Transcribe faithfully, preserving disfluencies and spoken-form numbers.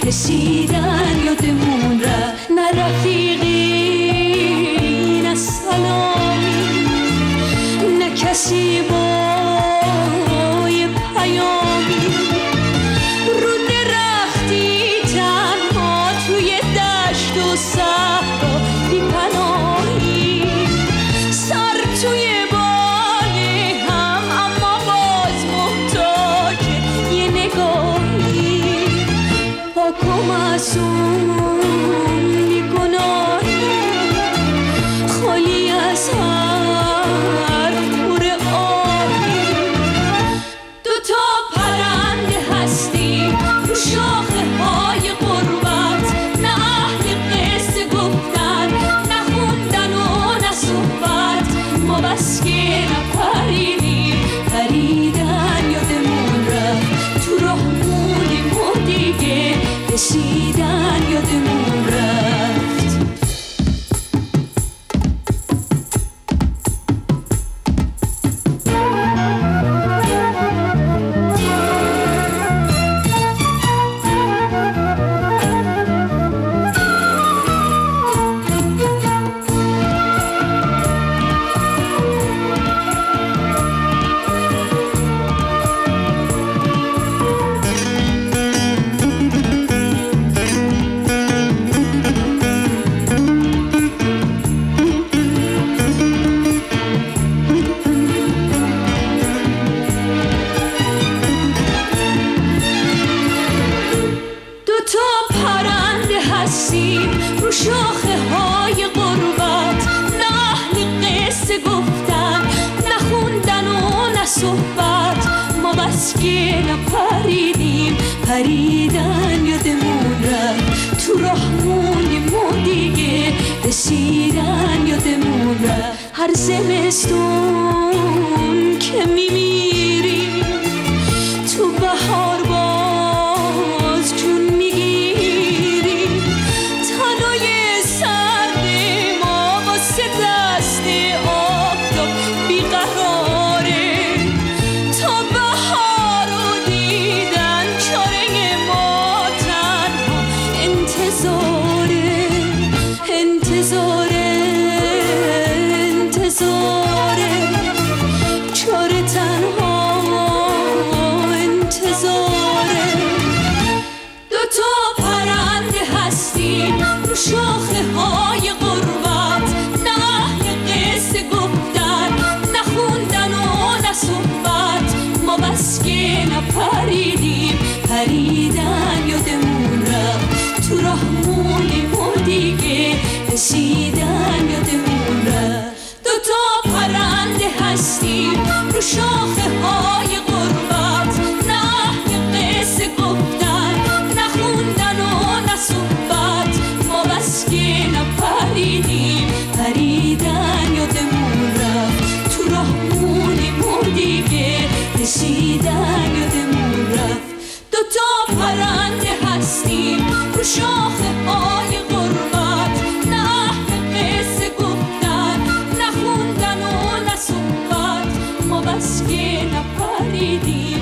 رسیدن یادمون رفت. نه رفیقی نه سلامی، نه کسی با یه پیامی، رو درختی تنها توی دشت و صحرا بی پناهی، سر توی باله هم اما باز محتاج یه نگاهی، پاک و معصوم بی گناهی، خالی از هر پور آهی. دوتا پرنده هستیم رو شاخه های غربت، نه اهل قصه گفتن نه خوندن و نه صحبت، ما بس که نپریدیم پریدن یادمون رفت. تو راه موندیم و دیگه رسیدن یادمون رفت. دوتا پرنده هستیم رو شاخه های غربت، نه اهل قصه گفتن نه خوندن و نه صحبت، ما بس که نپریدیم پریدن یادمون رفت. تو راه موندیم و دیگه رسیدن یادمون رفت. هر زمستون که میمیریم تو بهار باز جون میگیریم، تنای سرد ما واسه دست آفتاب بیقراره، تا بهار رو دیدن چاره ما تنها انتظاره، انتظاره، انتظاره، چاره تنها انتظاره. دوتا پرنده هستیم رو شاخه های غربت، نه اهل قصه گفتن نه خوندن و نه صحبت، ما بس که نپریدیم پریدن یادمون رفت. تو راه موندیم و دیگه رسیدن یادمون رفت. دوتا پرنده هستیم رو شاخه های غربت، نه اهل قصه گفتن نه خوندن و نه صحبت، ما بس که نپریدیم پریدن یادمون رفت. تو راه موندیم و دیگه رسیدن یادمون رفت. دوتا پرنده هستیم رو شاخه های غربت، نه اهل قصه گفتن نه خوندن و نه صحبت، ما بس که نپریدیم